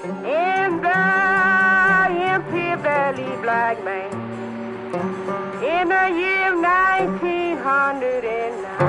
in the empty valley black man in the year 1909.